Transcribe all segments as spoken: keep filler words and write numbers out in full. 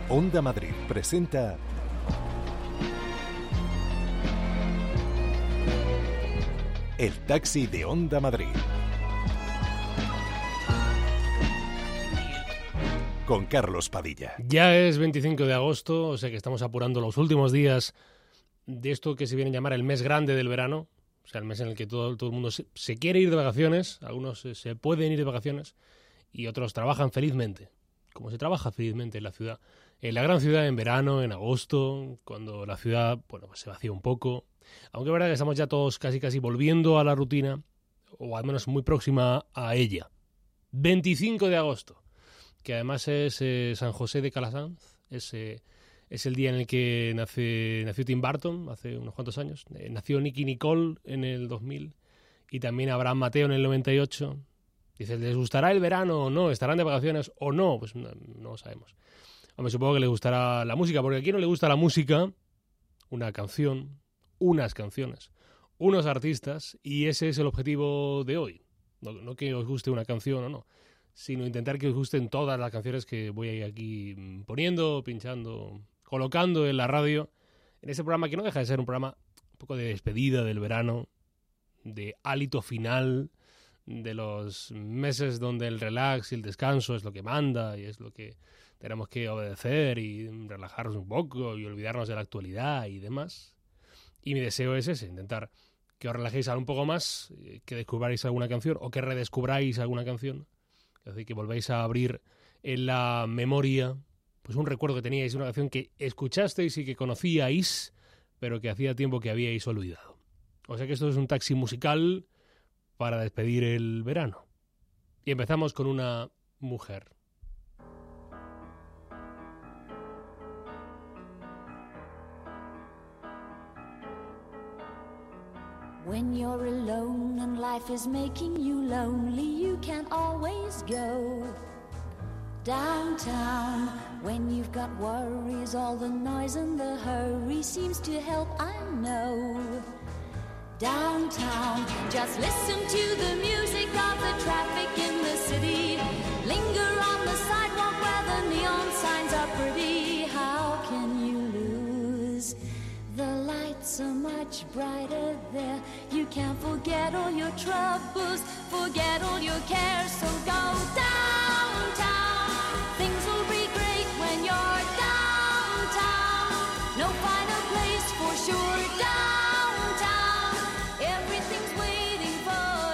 Onda Madrid presenta El Taxi de Onda Madrid. Con Carlos Padilla. Ya es veinticinco de agosto, o sea que estamos apurando los últimos días de esto que se viene a llamar el mes grande del verano. O sea, el mes en el que todo, todo el mundo se, se quiere ir de vacaciones, algunos se, se pueden ir de vacaciones y otros trabajan felizmente, como se trabaja felizmente en la ciudad. En la gran ciudad en verano, en agosto, cuando la ciudad bueno, pues se vacía un poco. Aunque es verdad que estamos ya todos casi casi volviendo a la rutina, o al menos muy próxima a ella. veinticinco de agosto, que además es eh, San José de Calasanz, es, eh, es el día en el que nace, nació Tim Burton, hace unos cuantos años. Eh, nació Nicky Nicole en el dos mil y también Abraham Mateo en el noventa y ocho. Dice, ¿les gustará el verano o no? ¿Estarán de vacaciones o no? Pues no, no lo sabemos. Hombre, supongo que le gustará la música, porque a quién no le gusta la música, una canción, unas canciones, unos artistas, y ese es el objetivo de hoy. No, no que os guste una canción o no, sino intentar que os gusten todas las canciones que voy a ir aquí poniendo, pinchando, colocando en la radio, en ese programa que no deja de ser un programa un poco de despedida del verano, de hálito final, de los meses donde el relax y el descanso es lo que manda y es lo que tenemos que obedecer y relajarnos un poco y olvidarnos de la actualidad y demás. Y mi deseo es ese, intentar que os relajéis un poco más, que descubráis alguna canción o que redescubráis alguna canción. Es decir, que volváis a abrir en la memoria pues un recuerdo que teníais, una canción que escuchasteis y que conocíais, pero que hacía tiempo que habíais olvidado. O sea que esto es un taxi musical para despedir el verano. Y empezamos con una mujer. When you're alone and life is making you lonely, you can always go downtown. When you've got worries, all the noise and the hurry seems to help, I know. Downtown, just listen to the music of the traffic in the city. Linger on the sidewalk where the neon signs are pretty. How can you lose? The lights are much brighter there. You can't forget all your troubles, forget all your cares. So go downtown. Things will be great when you're downtown. No finer place for sure. Downtown, everything's waiting for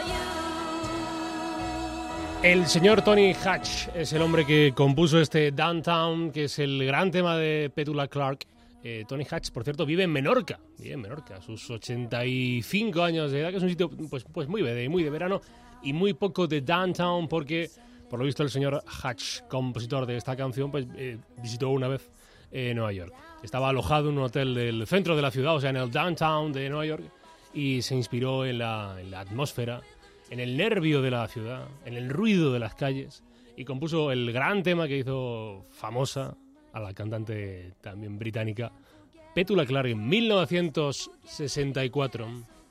you. El señor Tony Hatch es el hombre que compuso este Downtown, que es el gran tema de Petula Clark. Eh, Tony Hatch, por cierto, vive en Menorca, vive en Menorca, a sus ochenta y cinco años de edad, que es un sitio pues, pues muy de, muy de verano y muy poco de downtown, porque, por lo visto, el señor Hatch, compositor de esta canción, pues eh, visitó una vez eh, Nueva York. Estaba alojado en un hotel del centro de la ciudad, o sea, en el downtown de Nueva York, y se inspiró en la, en la atmósfera, en el nervio de la ciudad, en el ruido de las calles, y compuso el gran tema que hizo famosa a la cantante también británica Petula Clark en mil novecientos sesenta y cuatro.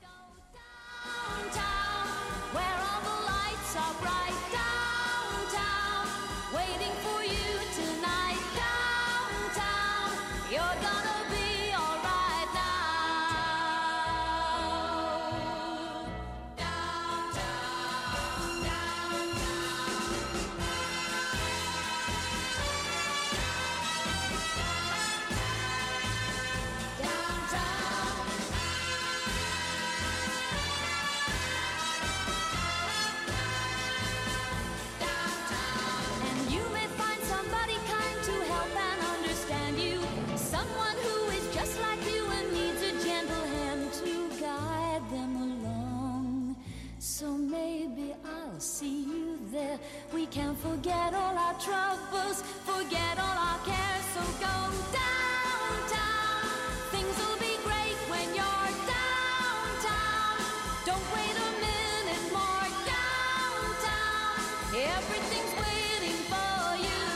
See you there. We can't forget all our troubles, forget all our cares. So go downtown. Things will be great when you're downtown. Don't wait a minute more. Downtown, everything's waiting for you.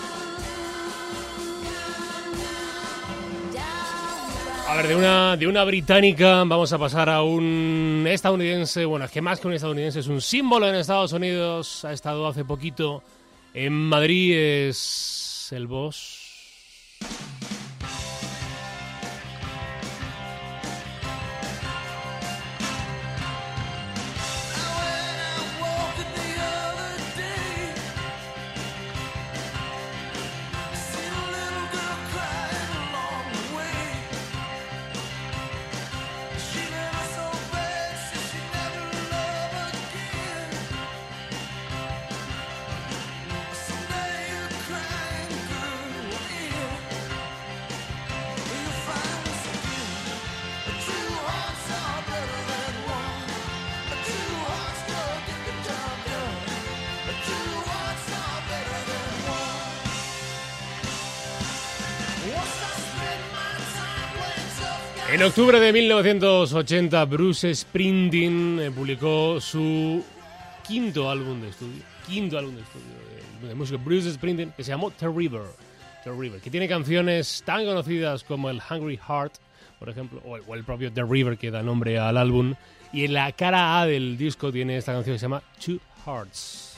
Downtown. A ver, de una, de una británica vamos a pasar a un estadounidense. Bueno, es que más que un estadounidense, es un símbolo en Estados Unidos. Ha estado hace poquito en Madrid, es el Boss. En octubre de mil novecientos ochenta, Bruce Springsteen eh, publicó su quinto álbum de estudio, quinto álbum de estudio de, de música, Bruce Springsteen, que se llamó The River, The River, que tiene canciones tan conocidas como el Hungry Heart, por ejemplo, o el, o el propio The River, que da nombre al álbum, y en la cara A del disco tiene esta canción que se llama Two Hearts.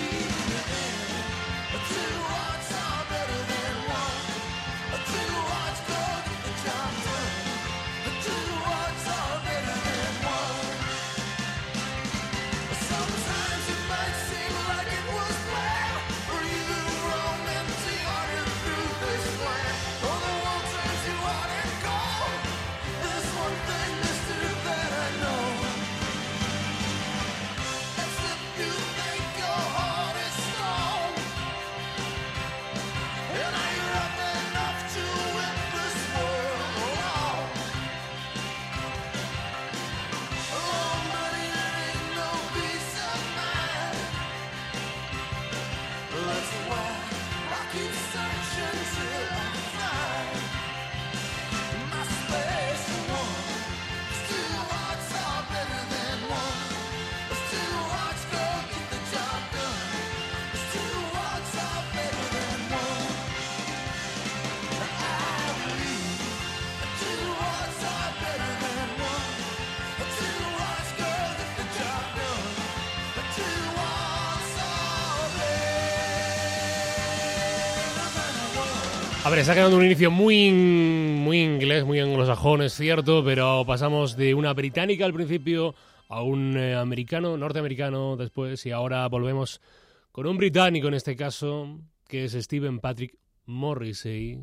A ver, está quedando un inicio muy, muy inglés, muy anglosajón, es cierto, pero pasamos de una británica al principio a un eh, americano, norteamericano después, y ahora volvemos con un británico en este caso, que es Stephen Patrick Morrissey.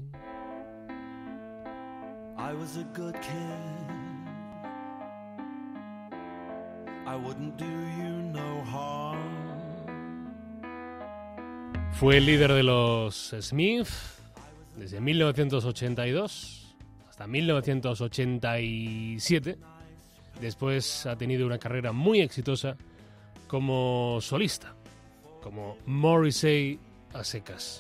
I was a good kid. I wouldn't do you no harm. Fue el líder de los Smith desde mil novecientos ochenta y dos hasta mil novecientos ochenta y siete. Después ha tenido una carrera muy exitosa como solista, como Morrissey a secas.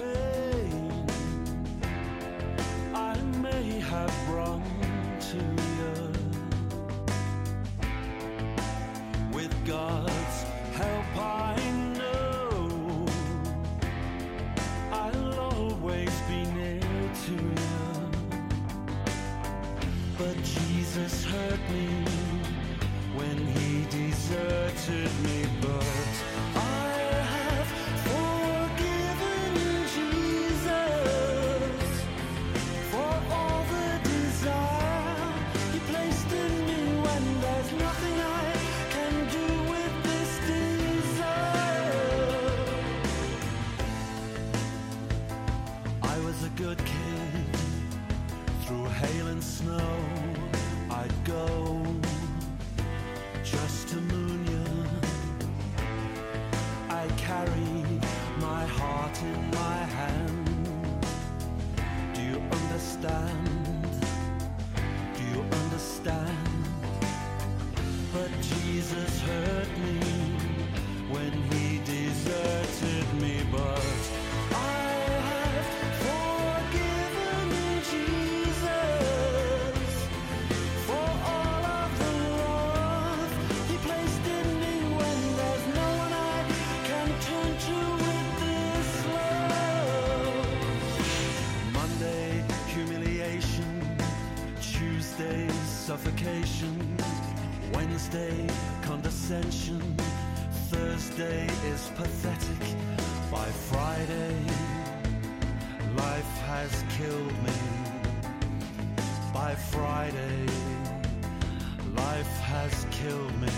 Jesus hurt me when he deserted me, but I have forgiven Jesus for all the desire he placed in me when there's nothing I can do with this desire. I was a good kid through hail and snow. I'd go just to moon you. I carry my heart in my hand. Do you understand? Do you understand? But Jesus hurt me when he deserted me, but suffocation, Wednesday condescension, Thursday is pathetic, by Friday life has killed me, by Friday life has killed me.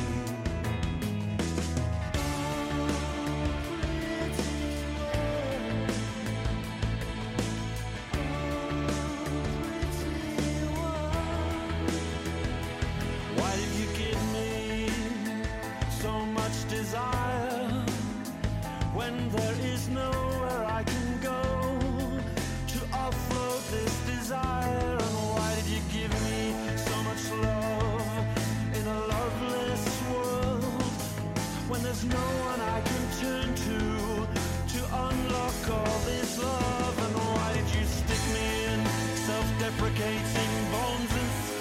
Bones and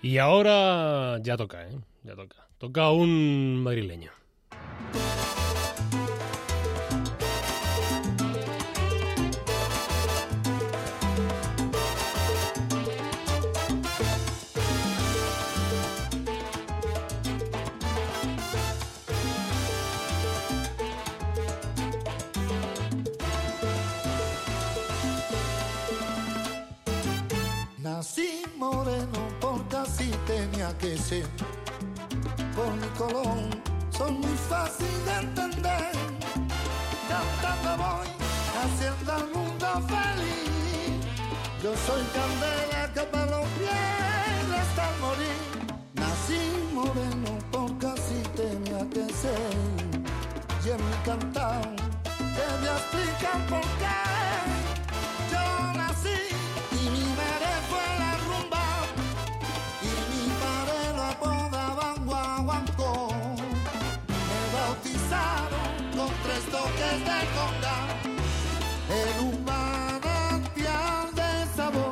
Y ahora ya toca, ¿eh? Ya toca. Toca un madrileño. Nací moreno porque así tenía que ser. Por mi color soy muy fácil de entender. Cantando voy haciendo al mundo feliz. Yo soy candela que para los pies hasta el morir. Nací moreno porque así tenía que ser. Y en mi cantar te voy a explicar por qué. Yo nací y mi madre fue la rumba y mi padre lo apodaban guaguancó. Me bautizaron con tres toques de conga en un manantial de sabor.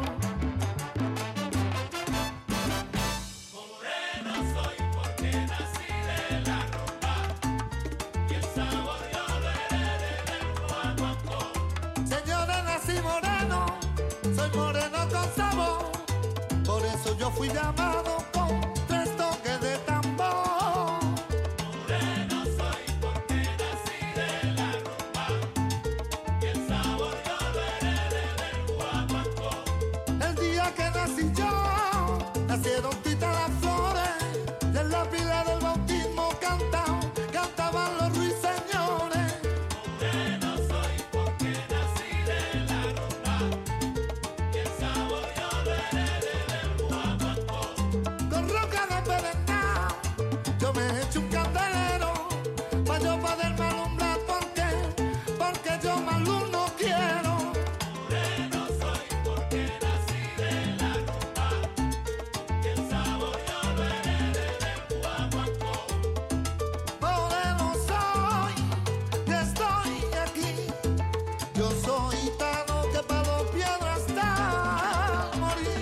Moreno soy porque nací de la rumba y el sabor yo lo heredé del guaguancó. Señores, nací moreno, soy moreno con sabor, por eso yo fui llamado con tres toques de tambor. Moreno soy porque nací de la rumba y el sabor yo lo heredé del guaguancó. El día que nací yo, nacieron titas las flores, y en la pila del bautismo cantaban, cantaban los ruiseñores. Moreno soy porque nací de la rumba y el sabor yo lo heredé del guaguancó. Con roca de pedernal, yo me echo un candelero, pa' yo poderme alumbrar, ¿por qué? Porque yo más luz no quiero. Moreno soy porque nací de la rumba y el sabor yo lo heredé del guaguancó. Moreno soy, que estoy aquí, yo soy gitano que pa' los piedras hasta morir.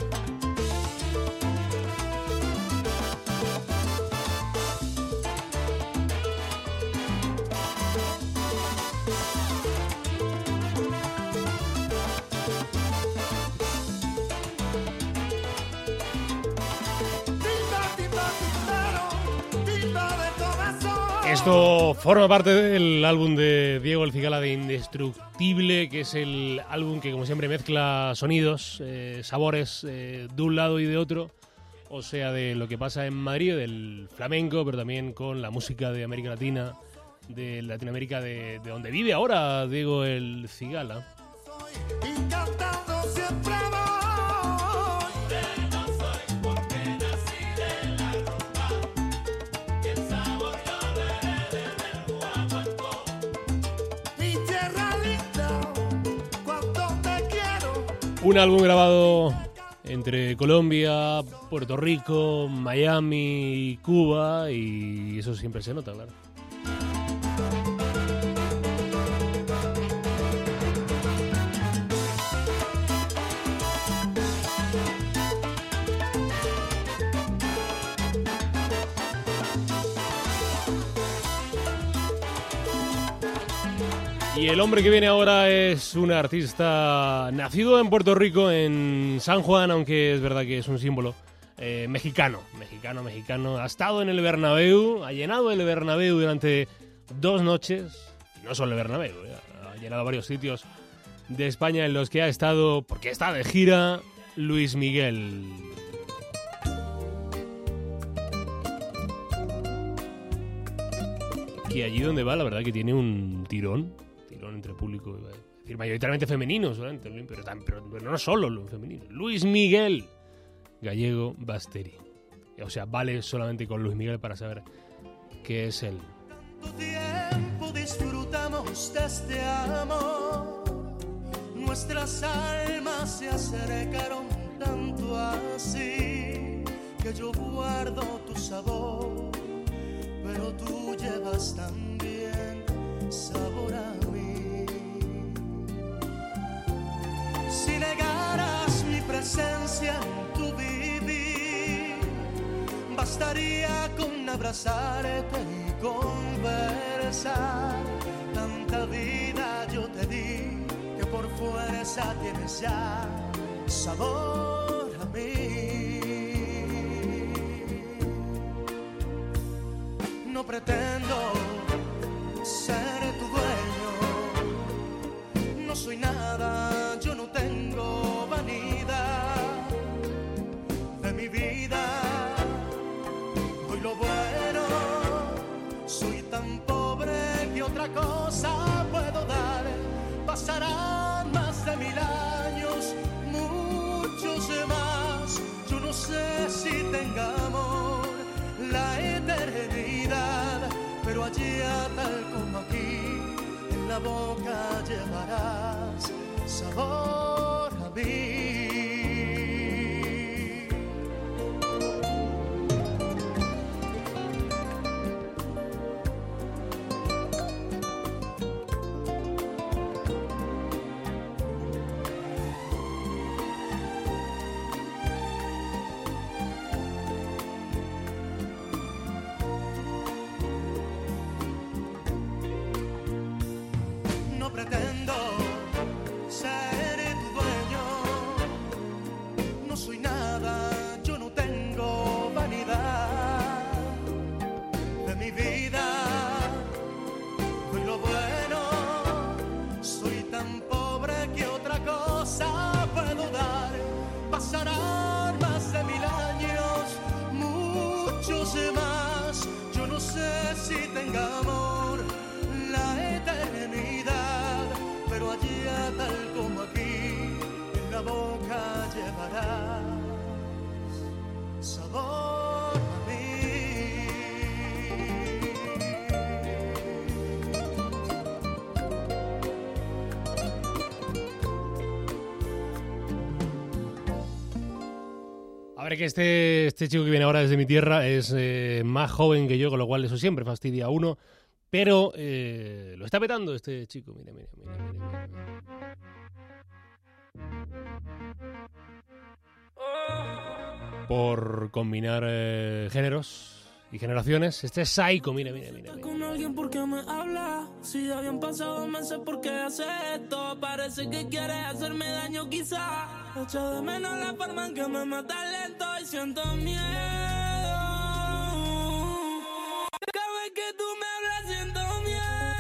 Timba, timba, timbero, timba de corazón. Esto forma parte del álbum de Diego El Cigala de Indestructible, que es el álbum que, como siempre, mezcla sonidos, eh, sabores eh, de un lado y de otro, o sea, de lo que pasa en Madrid, del flamenco, pero también con la música de América Latina, de Latinoamérica, de, de donde vive ahora Diego El Cigala. Y cantando siempre voy. Moreno soy porque nací de la rumba y el sabor yo lo heredé del guaguancó. Mi tierra linda, cuánto te quiero. Un álbum grabado entre Colombia, Puerto Rico, Miami y Cuba, y eso siempre se nota, claro. Y el hombre que viene ahora es un artista nacido en Puerto Rico, en San Juan, aunque es verdad que es un símbolo eh, mexicano, mexicano, mexicano. Ha estado en el Bernabéu, ha llenado el Bernabéu durante dos noches, y no solo el Bernabéu, eh, ha llenado varios sitios de España en los que ha estado, porque está de gira, Luis Miguel. Que allí donde va, la verdad que tiene un tirón. Entre el público, es decir, mayoritariamente femenino, solamente, pero, pero, pero no solo lo femenino. Luis Miguel Gallego Basteri. O sea, vale solamente con Luis Miguel para saber qué es él. Tu tiempo disfrutamos de este amor, nuestras almas se acercaron tanto así que yo guardo tu sabor, pero tú llevas también sabor a mí. Si negaras mi presencia en tu vivir, bastaría con abrazarte y conversar. Tanta vida yo te di que por fuerza tienes ya sabor a mí. No pretendo ser tu dueño, no soy nada, yo no tengo vanidad de mi vida. Doy lo bueno, soy tan pobre que otra cosa puedo dar. Pasarán más de mil años, muchos más. Yo no sé si tengamos la eternidad, pero allá tal como aquí, en la boca llevarás sabor a mí. Pretendo ser tu dueño, no soy nada, yo no tengo vanidad de mi vida. Doy lo bueno, soy tan pobre que otra cosa puedo dar. Pasarán más de mil años, muchos más. Yo no sé si tenga amor la eternidad, pero allá tal como aquí, en la boca llevarás sabor a mí. A ver, que este, este chico que viene ahora desde mi tierra es eh, más joven que yo, con lo cual eso siempre fastidia a uno. Pero eh, lo está petando este chico. Mira, mira, mira, mira, mira. Por combinar eh, géneros y generaciones. Este es Psycho, mira, mira, mira, mira. Con alguien porque me habla. Si ya habían pasado meses, ¿por qué hace esto? Parece que quiere hacerme daño, quizá. Echo de menos la forma en que me mata lento y siento miedo. Cada vez que tú me hablas siento miedo.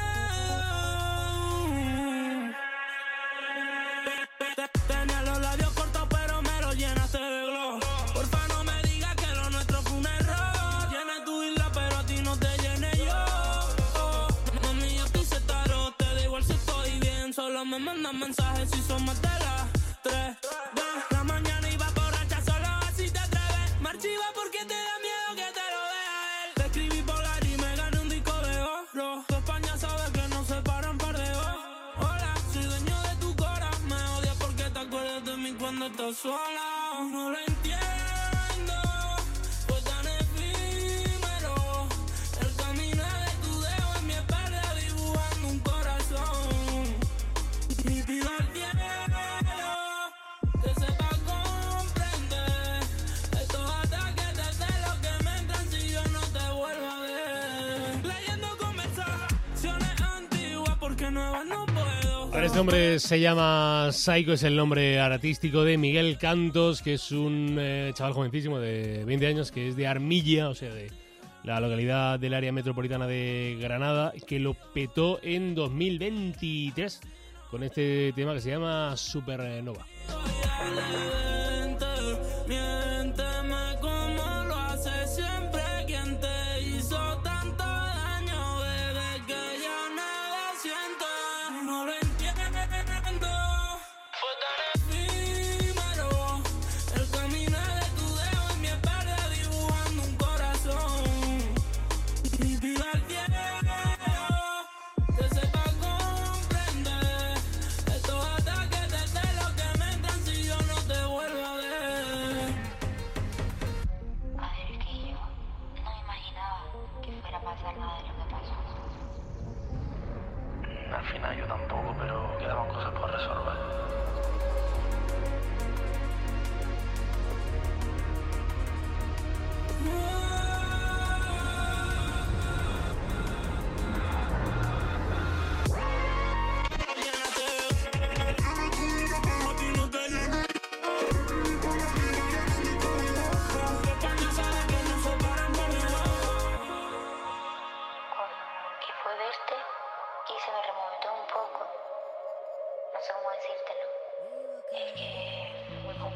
Tenía los labios cortos pero me los llenaste de glow. Porfa no me digas que lo nuestro fue un error. Llena tu isla pero a ti no te llené yo. Oh, mami yo estoy setaro, te da igual si estoy bien. Solo me mandan mensajes si son más de las tres de la mañana y va borracha solo así te atreves. Me archiva porque te da miedo que te lo vea él. Te escribí polar y me gané un disco de oro. Tu España sabe que no se paran par de ojos. Hola, soy dueño de tu cora. Me odias porque te acuerdas de mí cuando estás sola. No lo entiendo, fue tan efímero. El caminar de tu dedo en mi espalda dibujando un corazón. Y pido al cielo que sepa comprender estos ataques de celos que me entran si yo no te vuelvo a ver. Leyendo conversaciones antiguas porque nuevas no puedo. A ver, este hombre se llama Psycho, es el nombre artístico de Miguel Cantos, que es un eh, chaval jovencísimo de veinte años, que es de Armilla, o sea, de la localidad del área metropolitana de Granada, que lo petó en dos mil veintitrés con este tema que se llama Supernova. Miénteme como lo hace siempre. Quien te hizo tanto daño, bebé, que ya nada siento. No lo entiendo, fue tan efímero. El caminar de tu dedo en mi espalda dibujando un corazón. Y pido al cielo que sepa comprender estos ataques de celos que me entran si yo no te vuelvo a ver. A ver, es que yo no imaginaba que fuera a pasar nada de lo que pasó. Al final yo tampoco, pero quedaban cosas por resolver. No.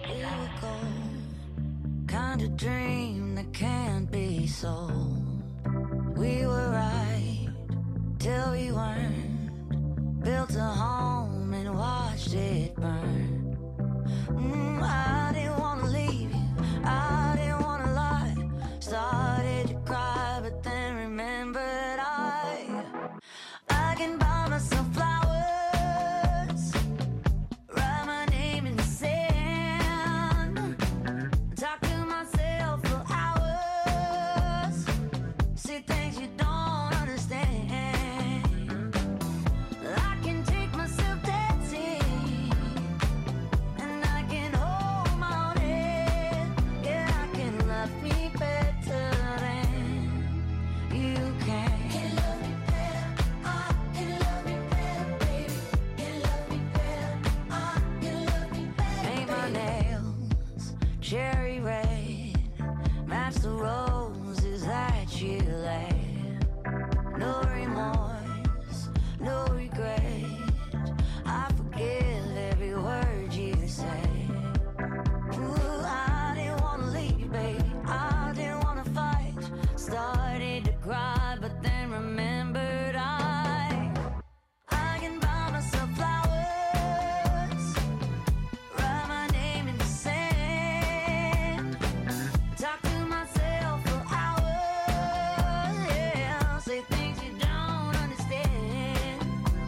Kind of dream that can't be sold. We were right till we weren't. Built a home and watched it burn. Mm, I didn't want to leave you, I didn't want to lie. Started to cry, but then remembered I I can buy myself flowers, write my name in the sand, talk to myself for hours, see things you don't understand. I can take myself dancing, and I can hold my own head. Yeah, I can love me better than you can. Can love me better, I can love me better, baby. Can love me better, I can love me better. Paint my nails cherry red, match the roses that you laid. No remorse, no regret. I forgive every word you say. Ooh, I didn't wanna leave, baby. I didn't wanna fight. Started to cry, but then remembered I I can buy myself flowers, write my name in the sand, talk to myself for hours, yeah, say things you don't understand.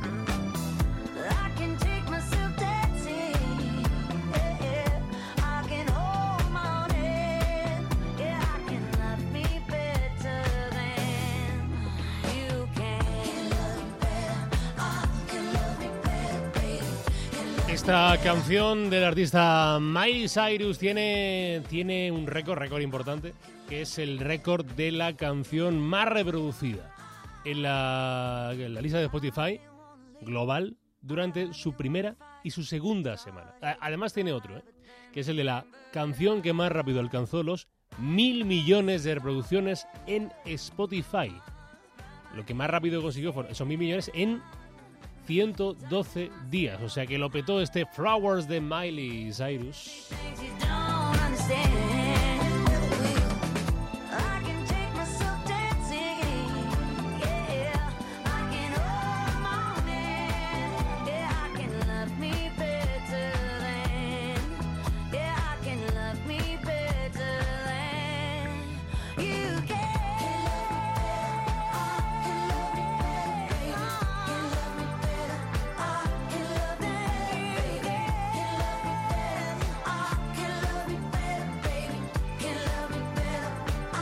I can take myself dancing, yeah, yeah. I can hold my own head, yeah, I can love me better than you can. Can love me better, I can love me better, baby. Esta canción del artista Miley Cyrus tiene, tiene un récord, récord importante, que es el récord de la canción más reproducida en la, en la lista de Spotify global durante su primera y su segunda semana. A- Además tiene otro, ¿eh? que es el de la canción que más rápido alcanzó los mil millones de reproducciones en Spotify. Lo que más rápido consiguió fueron esos mil millones en ciento doce días. O sea que lo petó este Flowers de Miley Cyrus. Things you don't understand. I can take myself dancing, yeah. I can hold my own hand, yeah. I can love me better than, yeah. I can love me better than you can. I can love me better, can love me better. I can love me better, I can love me better, baby. Can love me better.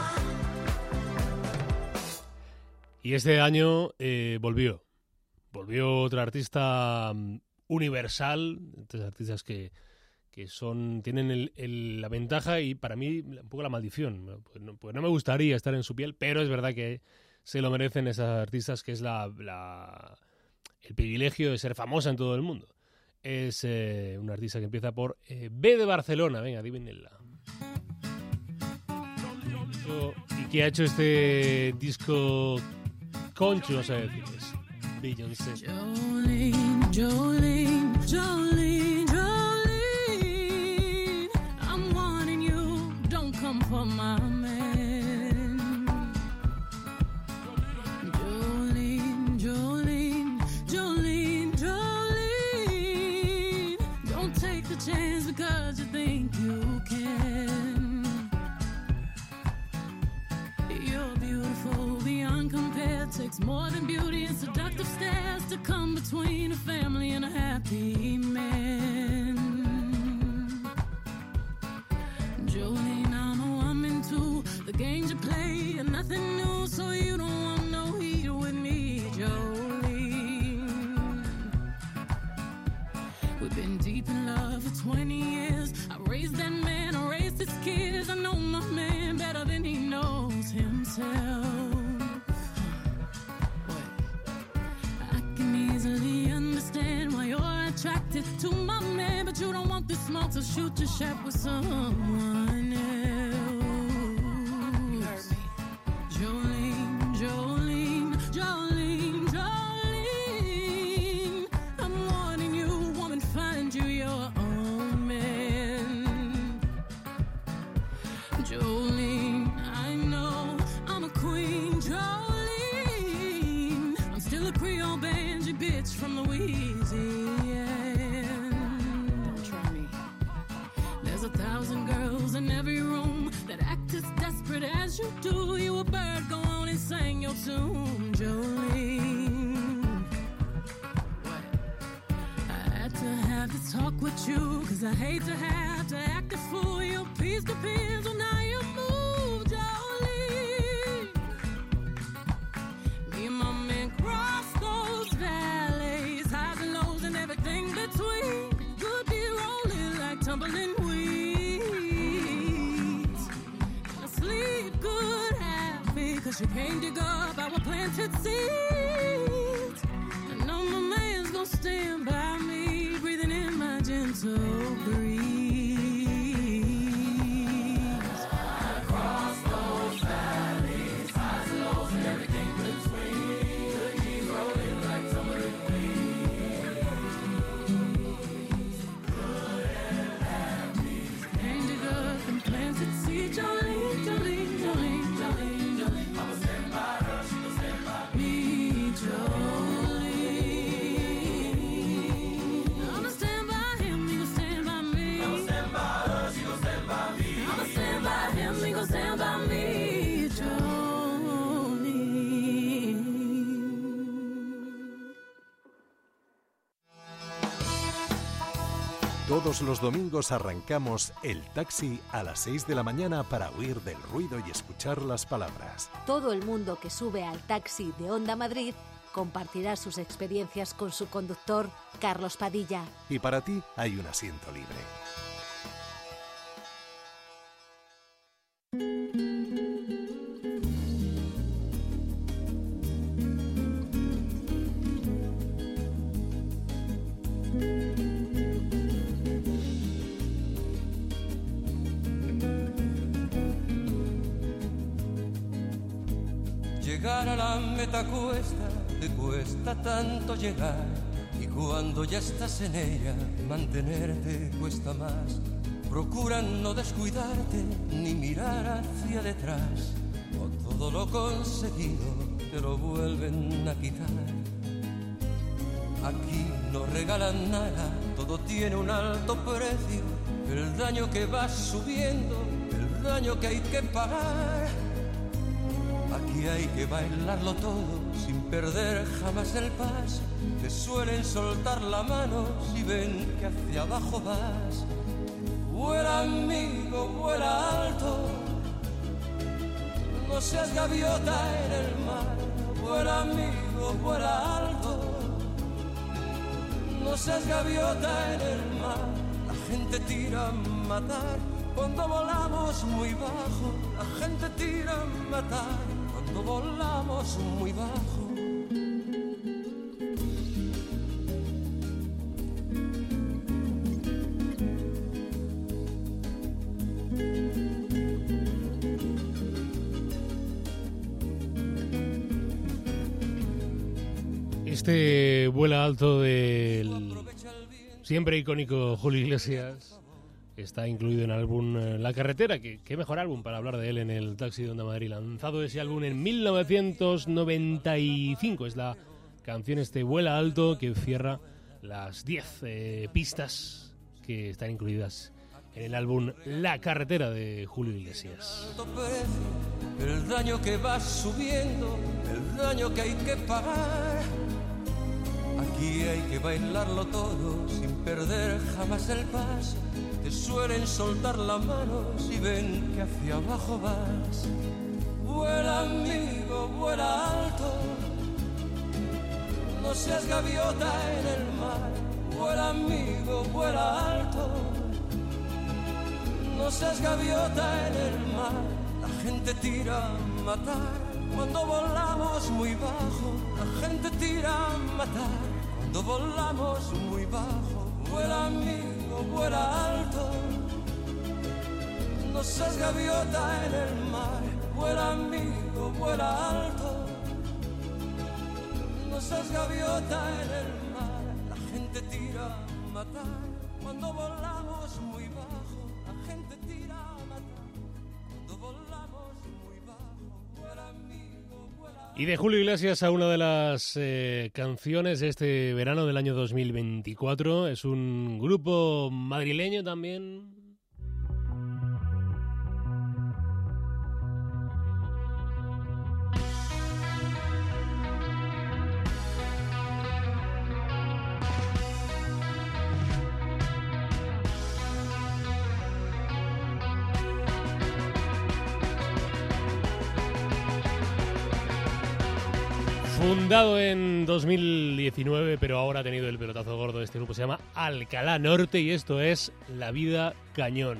Y este año eh, volvió. Volvió otra artista mm, universal, tres artistas que, que son tienen el- el- la ventaja y para mí un poco la maldición. Pues no, pues no me gustaría estar en su piel, pero es verdad que se lo merecen esas artistas, que es la, la- el privilegio de ser famosa en todo el mundo. Es eh, una artista que empieza por eh, B de Barcelona. Venga, adivínenla. Y que ha hecho este disco concho, no sé decirles. Beyoncé. Jolene, Jolene, Jolene, Jolene, I'm warning you, don't come for my man. Jolene, Jolene, Jolene, Jolene, don't take the chance because you think you can. You're beautiful beyond compare. Takes more than beauty and seductive stares to come between a family and a happy man. Jolene, I know I'm into the games you play and nothing new, so you don't want no heat with me, Jolene. We've been deep in love for twenty years. I raised that man, I raised his kids. I know my man better than he knows himself. I can easily understand why you're attracted to my man, but you don't want this smoke, so shoot your shot with someone else. Jolene, Jolene, Jolene, Jolene, I'm warning you, woman, find you your own man. it as you do. You a bird, go on and sing your tune, Jolene. I had to have to talk with you, cause I hate to have to act a fool. Your peace depends on how you move, Jolene. Me and my man cross those valleys, highs and lows and everything between. Good be rolling like tumbling weeds. I sleep good, happy, cause you can't dig up our planted seeds. I know my man's gonna stand by me, breathing in my gentle breeze. Across those valleys, highs and lows and everything between. Good be rolling like tumbling weeds. Good and happy, can't dig up and planted seeds. Jolene, Jolene, Jolene, Jolene, Jolene. I'ma stand by her, she gon' stand by me, Jolene. I'ma stand by him, he gon' stand by me. I'ma stand by her, she gon' stand by me. I'ma stand by him, he gon' stand by me, Jolene. Todos los domingos arrancamos El Taxi a las seis de la mañana para huir del ruido y escuchar las palabras. Todo el mundo que sube al taxi de Onda Madrid compartirá sus experiencias con su conductor, Carlos Padilla. Y para ti hay un asiento libre. Llegar a la meta cuesta, te cuesta tanto llegar, y cuando ya estás en ella, mantenerte cuesta más. Procura no descuidarte ni mirar hacia detrás, o todo lo conseguido te lo vuelven a quitar. Aquí no regalan nada, todo tiene un alto precio, el daño que va subiendo, el daño que hay que pagar. Aquí hay que bailarlo todo sin perder jamás el paso. Te suelen soltar la mano si ven que hacia abajo vas. Vuela amigo, vuela alto, no seas gaviota en el mar. Vuela amigo, vuela alto, no seas gaviota en el mar. La gente tira a matar cuando volamos muy bajo. La gente tira a matar cuando volamos muy bajo. Este vuela alto del siempre icónico Julio Iglesias está incluido en el álbum La Carretera, que qué mejor álbum para hablar de él en el Taxi de Onda Madrid. Lanzado ese álbum en mil novecientos noventa y cinco, es la canción este Vuela Alto que cierra las diez eh, pistas que están incluidas en el álbum La Carretera de Julio Iglesias. El daño que va subiendo, el daño que hay que pagar. Aquí hay que bailarlo todo sin perder jamás el paso. Te suelen soltar la mano si ven que hacia abajo vas. Vuela amigo, vuela alto, no seas gaviota en el mar. Vuela amigo, vuela alto, no seas gaviota en el mar. La gente tira a matar cuando volamos muy bajo. La gente tira a matar cuando volamos muy bajo. Vuela amigo, vuela alto, no seas gaviota en el mar. Vuela amigo, vuela alto, no seas gaviota en el mar. La gente tira a matar cuando volamos muy bajo. La gente tira a matar cuando volamos muy bajo. Vuela amigo, vuela alto. Y de Julio Iglesias a una de las eh, canciones de este verano del año dos mil veinticuatro. Es un grupo madrileño también. Fundado en dos mil diecinueve, pero ahora ha tenido el pelotazo gordo. Este grupo se llama Alcalá Norte y esto es La Vida Cañón.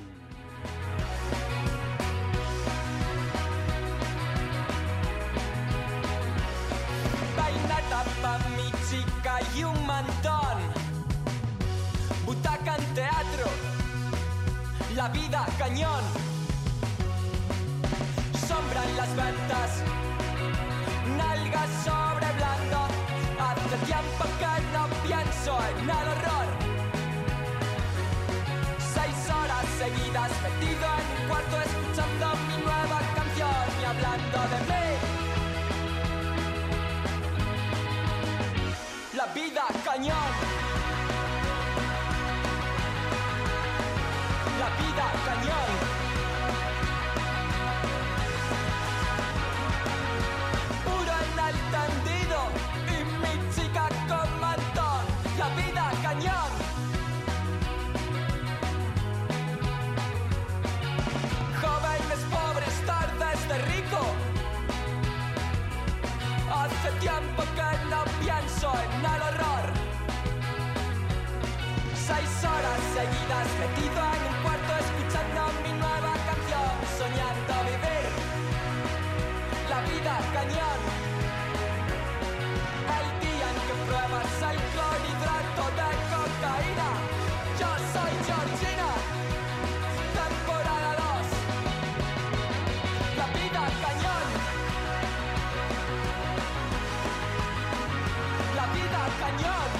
Vaineta pa' mi chica y un mantón. Butaca en teatro. La vida cañón. Sombra en las ventas. Nalgas sobre blando. Hace tiempo que no pienso en el horror. Seis horas seguidas metido en un cuarto escuchando mi nueva canción y hablando de mí. La vida cañón. La vida cañón. Puro en el tendido y mi chica con mantón. La vida cañón. Jóvenes pobres, tardes de rico. Hace tiempo que no pienso en el horror. Seis horas seguidas metido en un cuarto escuchando mi nueva canción, soñando vivir la vida cañón. El día en que pruebas el clorhidrato de cocaína. Yo soy Georgina, temporada dos. La vida cañón. La vida cañón.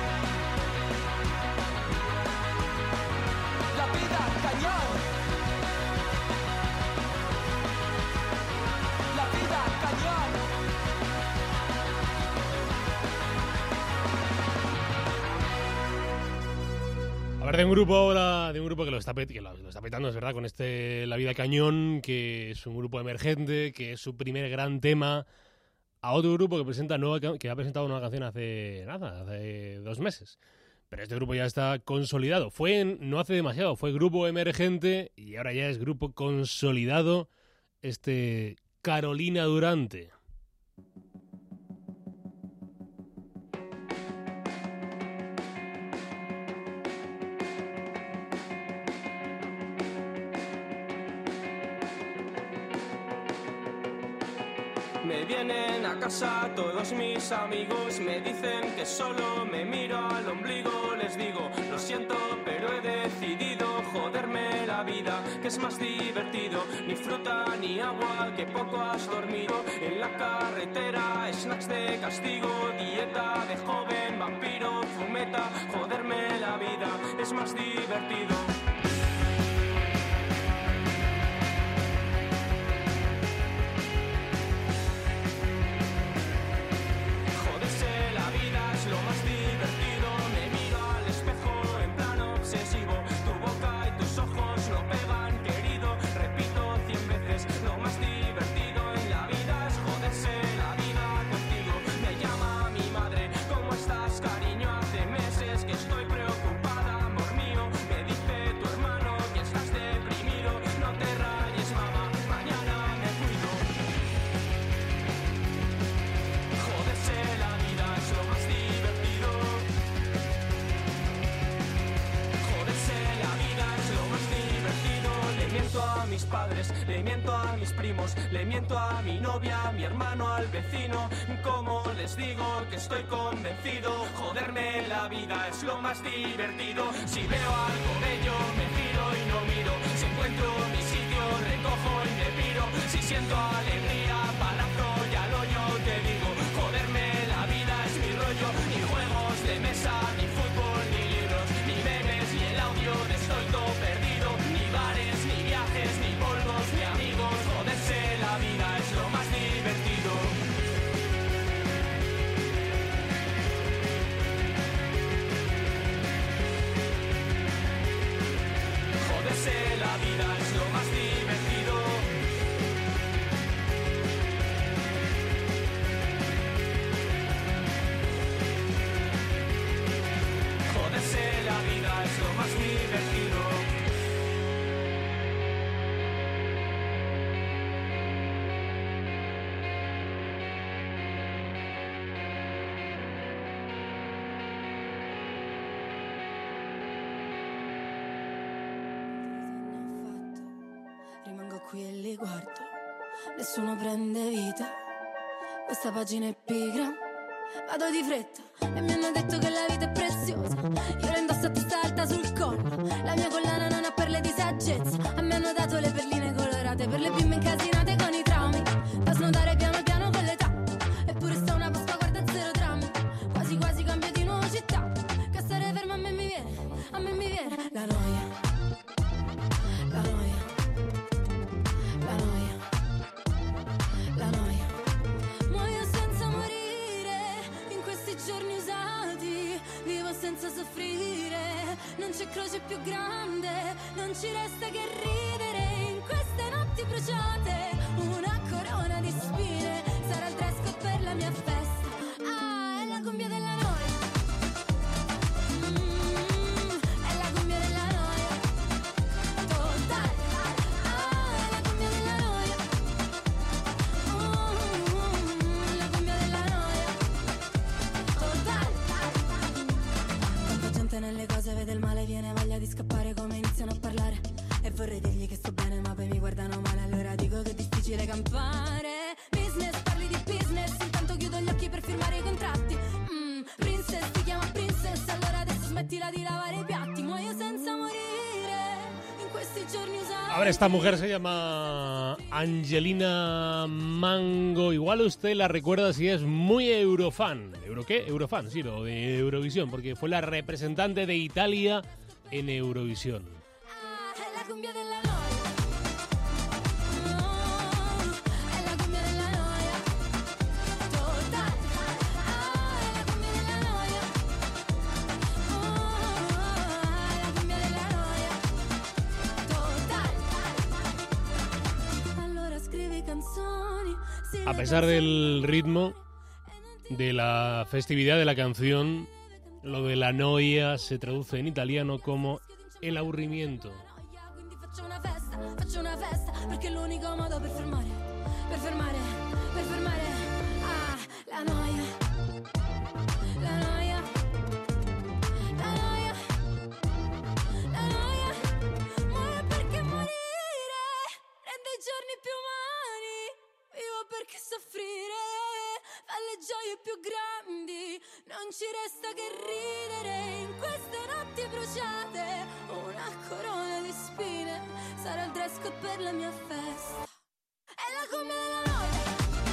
La vida cañón. La vida cañón. A ver, de un grupo ahora, de un grupo que lo está, pet- que lo, lo está petando, es verdad, con este La Vida Cañón, que es un grupo emergente, que es su primer gran tema, a otro grupo que presenta nueva, ca- que ha presentado una canción hace nada, hace dos meses. Pero este grupo ya está consolidado. Fue en- no hace demasiado, fue grupo emergente y ahora ya es grupo consolidado, este Carolina Durante. Me vienen a casa todos mis amigos, me dicen que solo me miro al ombligo. Les digo, lo siento, pero he decidido joderme la vida, que es más divertido. Ni fruta ni agua, que poco has dormido. En la carretera, snacks de castigo, dieta de joven, vampiro, fumeta. Joderme la vida es más divertido. Le miento a mis primos, le miento a mi novia, a mi hermano, al vecino. Como les digo que estoy convencido, joderme la vida es lo más divertido. Si veo algo bello, me giro y no miro. Si encuentro mi sitio, recojo y me piro. Si siento alegría, palazo y al hoyo, te digo, joderme la vida es mi rollo. Ni juegos de mesa, ni fútbol, ni libros, ni memes, ni el audio de estoy todo perdido. Ni bares, ni viajes, ni polvos, ni amigos. Joderse la vida es lo más divertido. Joderse la vida es lo más divertido. Joderse la vida es lo más divertido. qui e li guardo, nessuno prende vita, questa pagina è pigra, vado di fretta e mi hanno detto che la vita è preziosa, io la indosso a testa alta sul collo, la mia collana non ha perle di saggezza, a me hanno dato le perline colorate per le bimbe incasinate con i traumi, da snodare piano piano con l'età, eppure sta una Pasqua guarda zero drammi, quasi quasi cambio di nuovo città, che stare fermo a me mi viene, a me mi viene la noia, la noia, la noia, la noia, muoio senza morire, in questi giorni usati, vivo senza soffrire, non c'è croce più grande, non ci resta che ridere, in queste notti bruciate, una corona di spine, sarà il dress code per la mia festa, ah, è la cumbia della noia, mm, è la cumbia della noia, totale, ah, è la cumbia della noia, mm, la cumbia della noia, totale, tanta gente nelle cose vede il male, viene voglia di scappare come iniziano a parlare, e vorrei dirgli che sto bene ma poi mi guardano male, allora dico che è difficile campare, business, parli di business, intanto chiudo gli occhi per firmare i contratti, mm, princess, ti chiama princess, allora adesso smettila di lavare i piatti, muoio senza morire, in questi giorni usati. A ver, esta mujer se llama Angelina Mango. Igual usted la recuerda si es muy eurofan. ¿Euro qué? Eurofan, sí, lo de Eurovisión, porque fue la representante de Italia en Eurovisión. Ah, è la cumbia della noia, oh, è la cumbia della noia, totale, ah, è la cumbia della noia, oh, è la cumbia della noia, totale, allora scrivi canzoni, sì, A pesar del ritmo, de la festividad de la canción, lo de la noia se traduce en italiano como el aburrimiento. quindi faccio una festa, faccio una festa, perché è l'unico modo per fermare, per fermare, per fermare, ah, la noia, la noia, la noia, la noia, muore perché morire, rende i giorni più umani, vivo perché soffrire, fa le gioie più grandi, non ci resta che ridere, in queste notti bruciate, una corona di spine, sarà il dress code per la mia festa, è la cumbia della noia,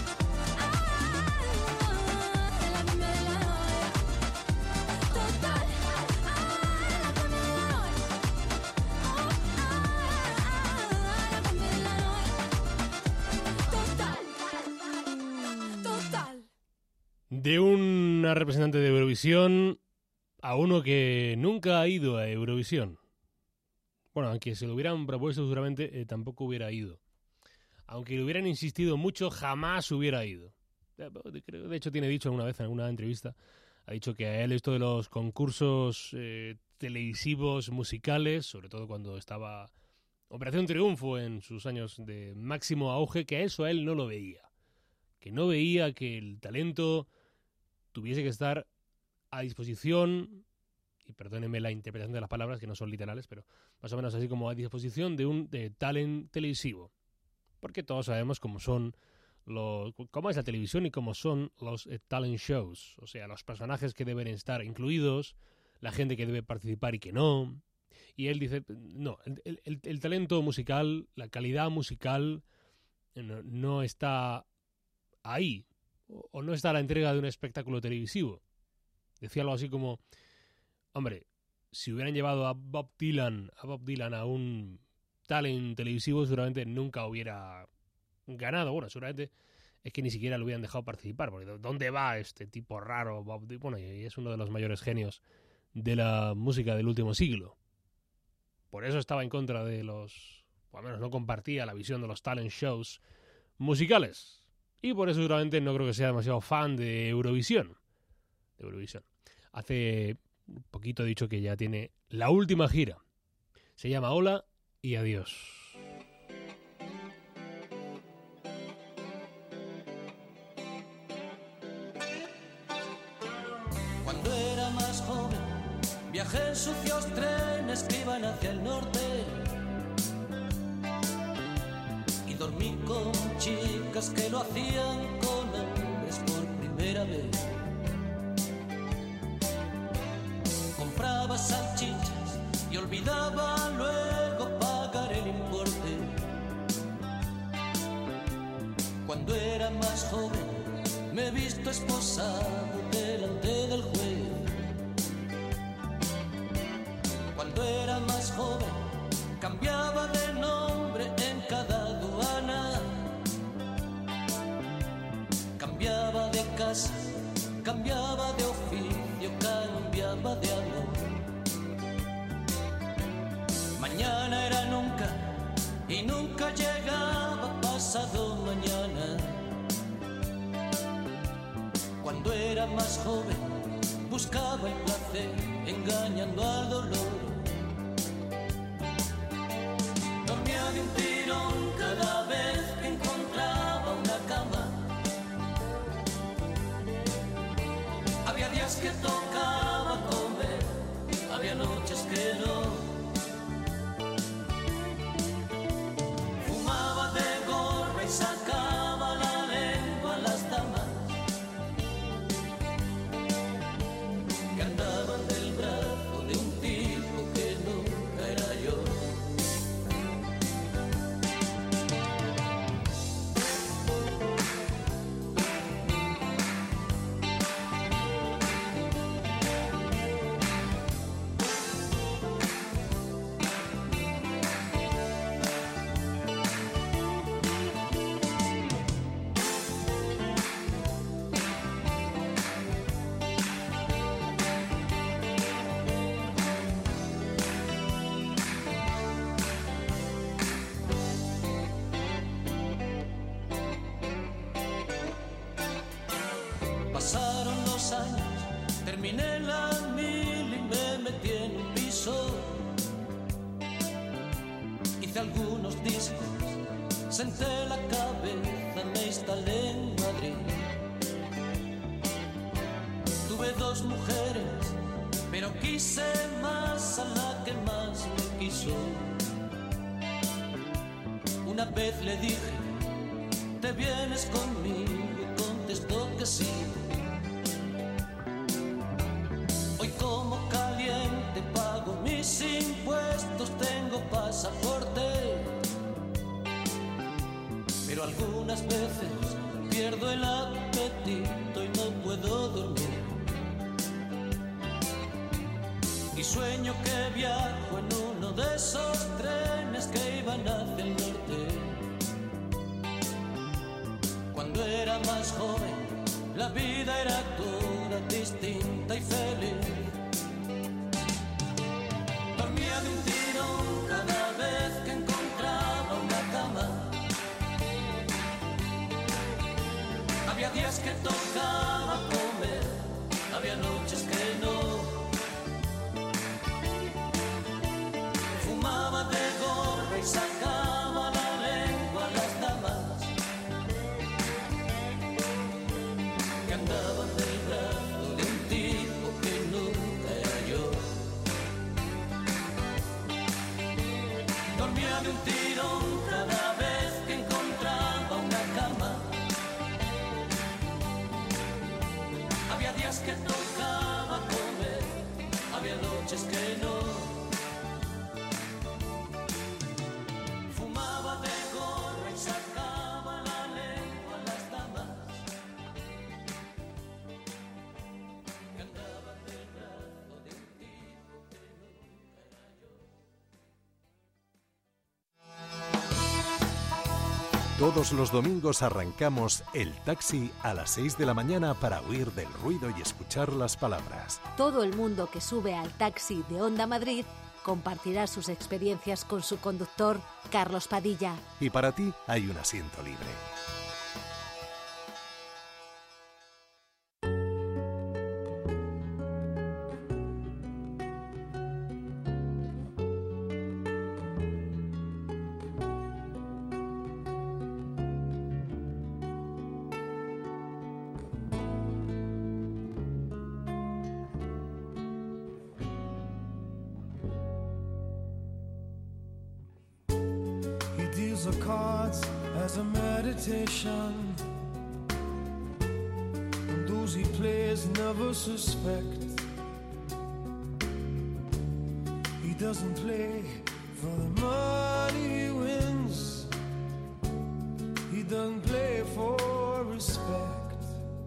ah, è la cumbia della noia, totale, ah, è la cumbia della noia, oh, ah, è la cumbia della noia, totale, totale. De una representante de Eurovisión a uno que nunca ha ido a Eurovisión. Bueno, aunque se lo hubieran propuesto seguramente eh, tampoco hubiera ido. Aunque le hubieran insistido mucho, jamás hubiera ido. De hecho, tiene dicho alguna vez en alguna entrevista, ha dicho que a él esto de los concursos eh, televisivos musicales, sobre todo cuando estaba Operación Triunfo en sus años de máximo auge, que eso a él no lo veía. Que no veía que el talento tuviese que estar a disposición, y perdónenme la interpretación de las palabras que no son literales, pero más o menos así como a disposición de un de talent televisivo. Porque todos sabemos cómo son los, cómo es la televisión y cómo son los eh, talent shows. O sea, los personajes que deben estar incluidos, la gente que debe participar y que no. Y él dice, no, el, el, el talento musical, la calidad musical no, no está ahí, o, o no está a la entrega de un espectáculo televisivo. Decía algo así como, hombre, si hubieran llevado a Bob Dylan, a Bob Dylan a un talent televisivo, seguramente nunca hubiera ganado. Bueno, seguramente es que ni siquiera lo hubieran dejado participar, porque ¿dónde va este tipo raro Bob Dylan? Bueno, y es uno de los mayores genios de la música del último siglo. Por eso estaba en contra de los, o al menos no compartía la visión de los talent shows musicales. Y por eso seguramente no creo que sea demasiado fan de Eurovisión. De Eurovisión. Hace un poquito he dicho que ya tiene la última gira. Se llama Hola y Adiós. Cuando era más joven, viajé en sucios trenes que iban hacia el norte. chicas que lo hacían con hombres por primera vez. Compraba salchichas y olvidaba luego pagar el importe. Cuando era más joven me he visto esposado delante del juez. Cuando era más joven cambiaba de nombre en cada aduana. Cambiaba de casa, cambiaba de oficio, cambiaba de amor. Mañana era nunca y nunca llegaba pasado mañana. Cuando era más joven buscaba el placer engañando al dolor. Dormía de un tirón cada vez que encontraba una cama. Había días que tocaba comer, había noches que no. Fumaba de gorra y sacaba la lengua a las damas que andaban del brazo de un tipo que nunca era yo. Pasaron los años, terminé la mil y me metí en un piso. Hice algunos discos, senté la cabeza, me instalé en Madrid. Tuve dos mujeres, pero quise más a la que más me quiso. Una vez le dije, ¿te vienes conmigo? Contestó que sí. Hoy como caliente pago mis impuestos, tengo pasaporte, pero algunas veces pierdo el apetito y no puedo dormir. Y sueño que viajo en uno de esos trenes que iban hacia el norte. Cuando era más joven, la vida era toda distinta y feliz. Dormía de un tirón cada vez que encontraba una cama. Había días que tocaba comer, había noches que no. Fumaba de gorra y sacaba la lengua a las damas que andaban del brazo de un tipo que nunca era yo. Dormía de un tirón cada vez que encontraba una cama. Había días que tocaba comer, había noches que no. Fumaba de gorra y sacaba la lengua a las damas que andaban del brazo de un tipo que nunca era yo. Todos los domingos arrancamos El Taxi a las seis de la mañana para huir del ruido y escuchar las palabras. Todo el mundo que sube al taxi de Onda Madrid compartirá sus experiencias con su conductor, Carlos Padilla. Y para ti hay un asiento libre. He deals the cards as a meditation, and those he plays never suspect. He doesn't play for the money he wins, he doesn't play for respect.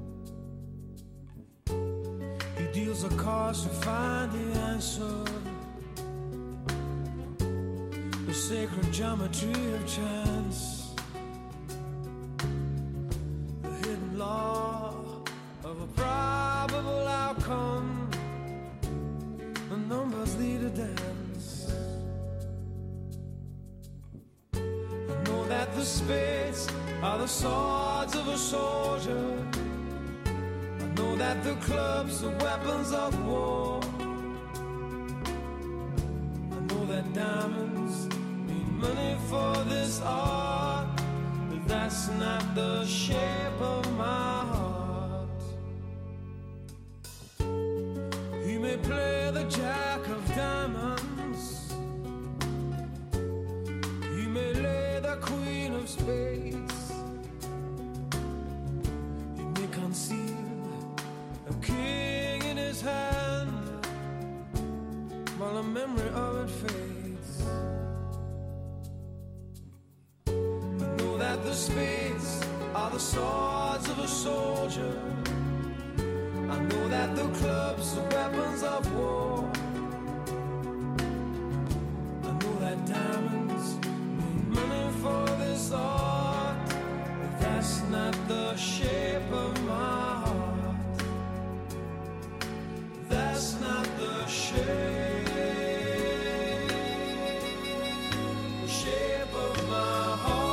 He deals the cards to find the answer, the sacred geometry of chance, the hidden law of a probable outcome. The numbers lead a dance. I know that the spades are the swords of a soldier. I know that the clubs are weapons of war. I know that diamonds need money for this art, but that's not the shape of my heart. He may play the jack of diamonds, he may lay the queen of spades, he may conceal a king in his hand while the memory of it fades. I know that the spades are the swords of a soldier. I know that the clubs are weapons of war. I know that diamonds need money for this art, but that's not the shape of my heart. That's not the shape, shape of my heart.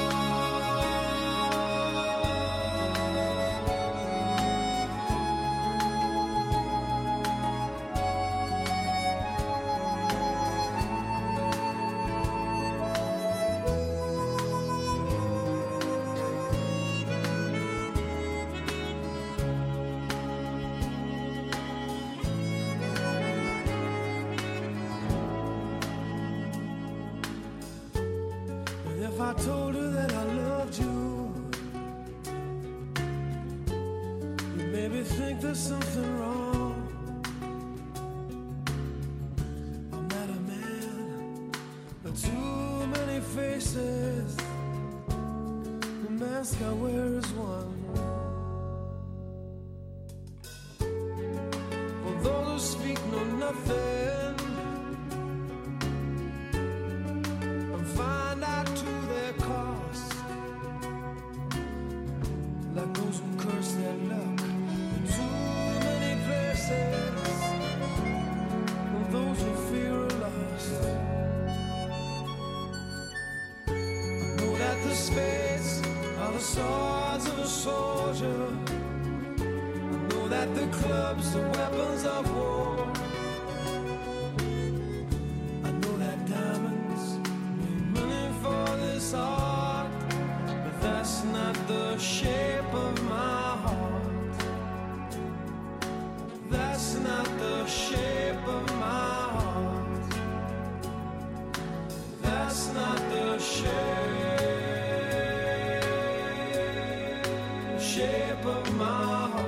If I told her that I loved you, you'd maybe think there's something wrong. I'm not a man with too many faces, the mask I wear is one. For those who speak know nothing and find out to their cost, like those who curse their luck in too many places, and those who fear are lost. I know that the spades are the swords of a soldier. I know that the clubs are weapons of war. I know that diamonds need money for this art, but that's not the shape of my heart. That's not the shape of my heart. That's not the shape, shape of my heart.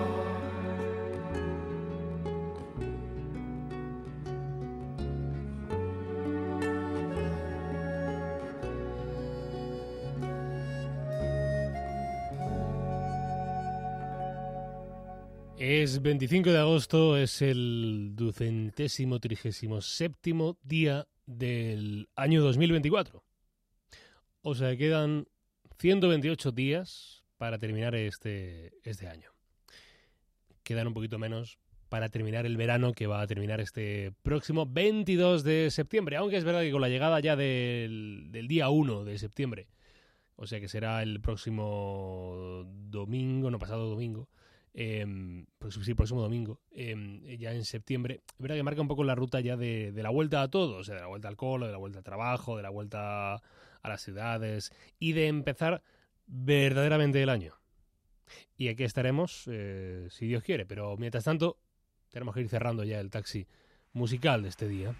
Es veinticinco de agosto, es el ducentésimo trigésimo séptimo día del año dos mil veinticuatro. O sea, quedan ciento veintiocho días para terminar este, este año. Quedan un poquito menos para terminar el verano, que va a terminar este próximo veintidós de septiembre, aunque es verdad que con la llegada ya del, del día uno de septiembre, o sea que será el próximo domingo, no pasado domingo, Eh, pues sí, próximo domingo, eh, ya en septiembre, es verdad que marca un poco la ruta ya de, de la vuelta a todo, o sea, de la vuelta al cole, de la vuelta al trabajo, de la vuelta a las ciudades y de empezar verdaderamente el año. Y aquí estaremos, eh, si Dios quiere, pero mientras tanto tenemos que ir cerrando ya el taxi musical de este día.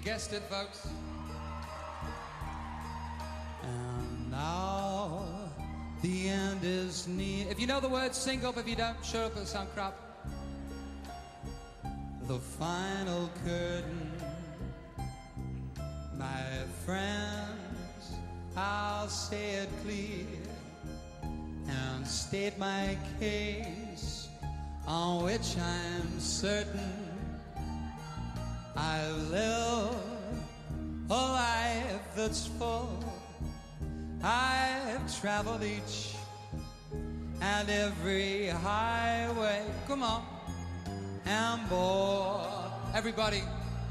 guessed it, folks. And now the end is near. If you know the words, sing up. If you don't, shut up, it'll sound crap. The final curtain, my friends, I'll say it clear and state my case, on which I'm certain I've lived a life that's full. I've traveled each and every highway. Come on. And more. Everybody.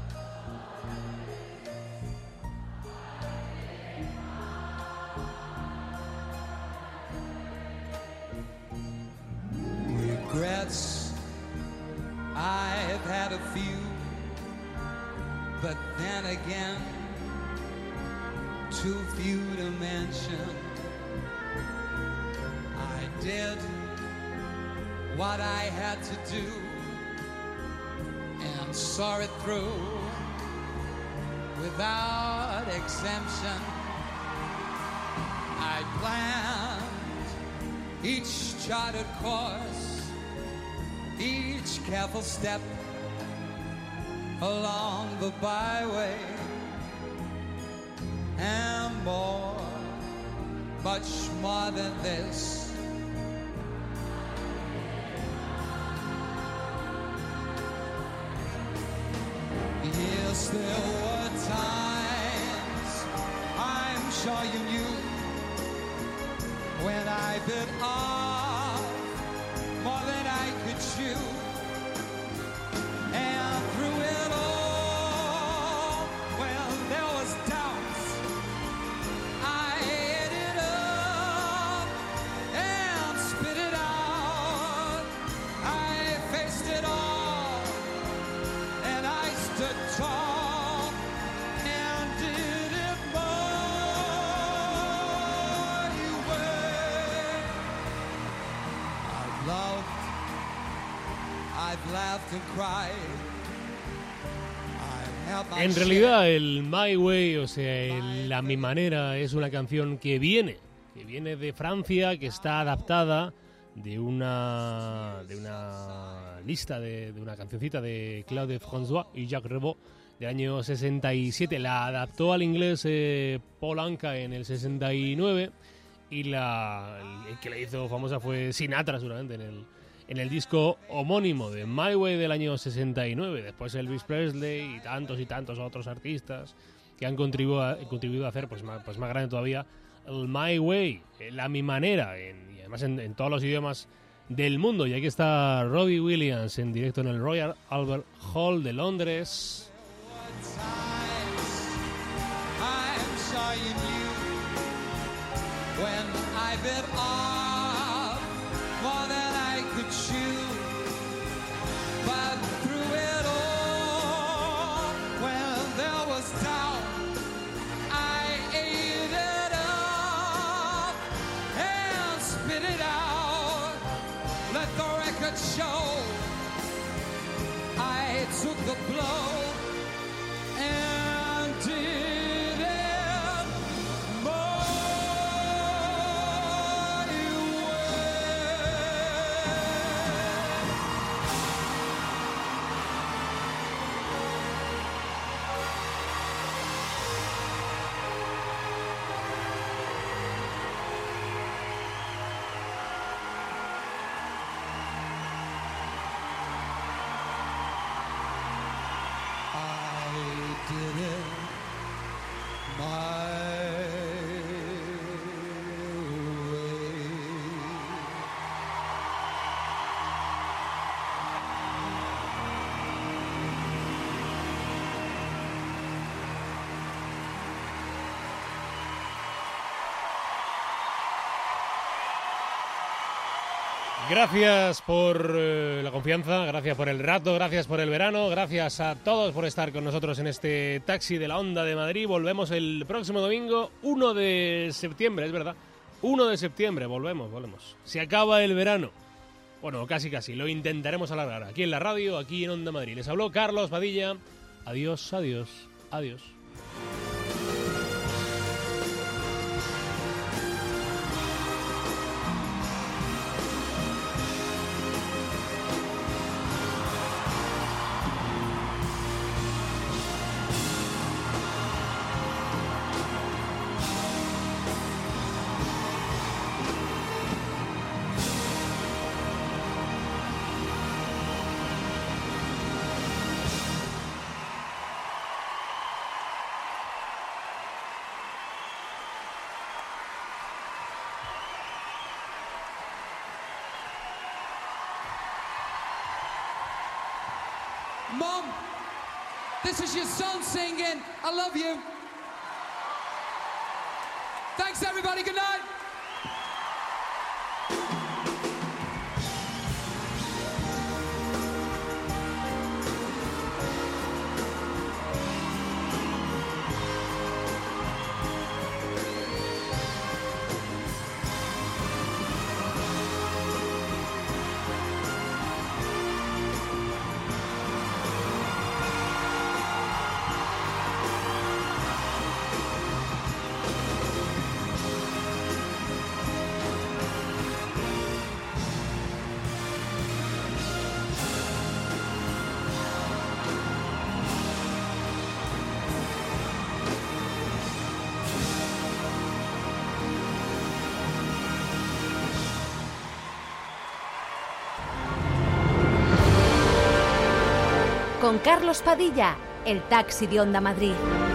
Regrets, I've had a few, but then again, too few to mention. I did what I had to do and saw it through without exemption. I planned each charted course, each careful step along the byway, and more, much more than this. Yes, there were times, I'm sure you knew, when I bit off more than I could chew. And through it all, when there was doubts, I ate it up and spit it out. I faced it all, and I stood tall and did it my way. I've loved, I've laughed and cried. I've had my En realidad, el My Way, o sea, el A Mi Manera, es una canción que viene, que viene de Francia, que está adaptada de una, de una lista, de, de una cancioncita de Claude François y Jacques Revaux del año sesenta y siete. La adaptó al inglés eh, Paul Anka en el sesenta y nueve y la, el que la hizo famosa fue Sinatra, seguramente, en el, en el disco homónimo de My Way del año sesenta y nueve. Después Elvis Presley y tantos y tantos otros artistas que han contribuido a, contribuido a hacer pues más, pues más grande todavía el My Way, el A Mi Manera, en, y además en, en todos los idiomas del mundo. Y aquí está Robbie Williams en directo en el Royal Albert Hall de Londres. I'm sure you knew when I bit off more than I could chew. But through it all, when there was doubt, I ate it up and spit it out. Let the record show I took the blow and did it my did it my Gracias por eh, la confianza, gracias por el rato, gracias por el verano, gracias a todos por estar con nosotros en este taxi de la Onda de Madrid. Volvemos el próximo domingo, uno de septiembre, es verdad, uno de septiembre, volvemos, volvemos. Se acaba el verano. Bueno, casi casi, lo intentaremos alargar aquí en la radio, aquí en Onda Madrid. Les habló Carlos Padilla. Adiós, adiós. Adiós. Mom, this is your son singing. I love you. Thanks, everybody. Good night. Con Carlos Padilla, el taxi de Onda Madrid.